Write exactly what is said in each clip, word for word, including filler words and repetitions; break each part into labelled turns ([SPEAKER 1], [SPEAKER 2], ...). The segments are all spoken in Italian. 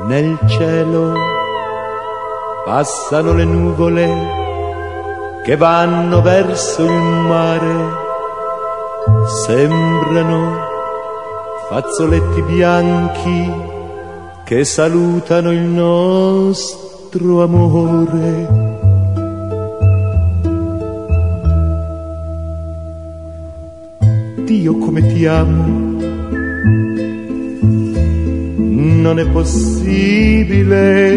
[SPEAKER 1] nel cielo passano le nuvole che vanno verso il mare, sembrano fazzoletti bianchi che salutano il nostro amore. Dio come ti amo, non è possibile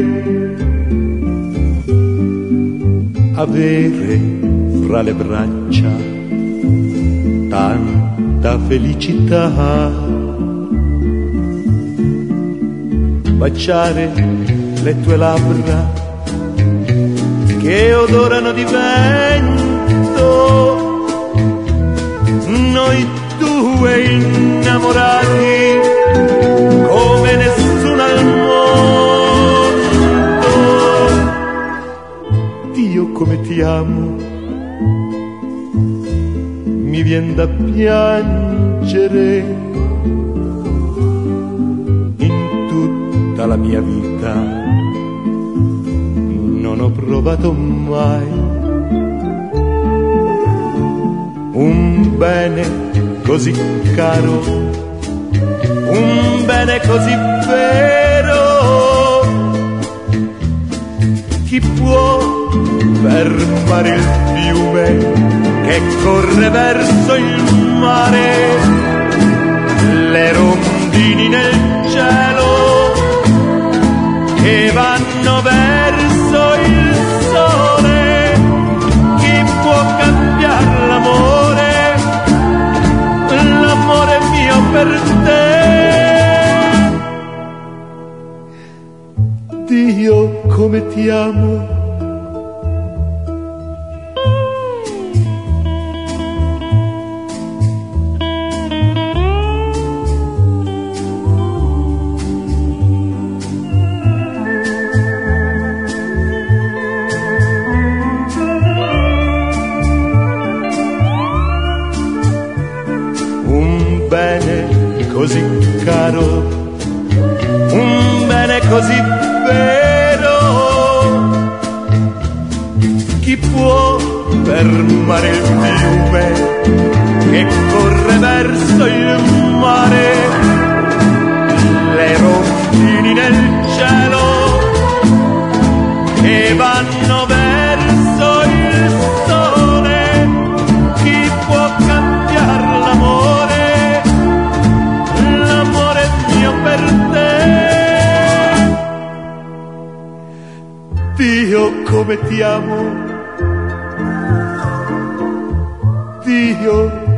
[SPEAKER 1] avere fra le braccia tanta felicità, baciare le tue labbra che odorano di vento, noi due innamorati come nessuno al mondo. Dio come ti amo, mi vien da piangere, in tutta la mia vita non ho provato mai un bene così caro, un bene così vero. Chi può fermare il fiume che corre verso il mare, le rondini nel cielo che vanno verso il sole? Chi può cambiare l'amore, l'amore mio per te? Dio come ti amo, un bene così caro, un bene così vero. Chi può fermare il fiume che corre verso il mare, le rondini nel cielo che vanno verso il sole? Chi può cambiare l'amore, l'amore mio per te? Dio come ti amo, Dio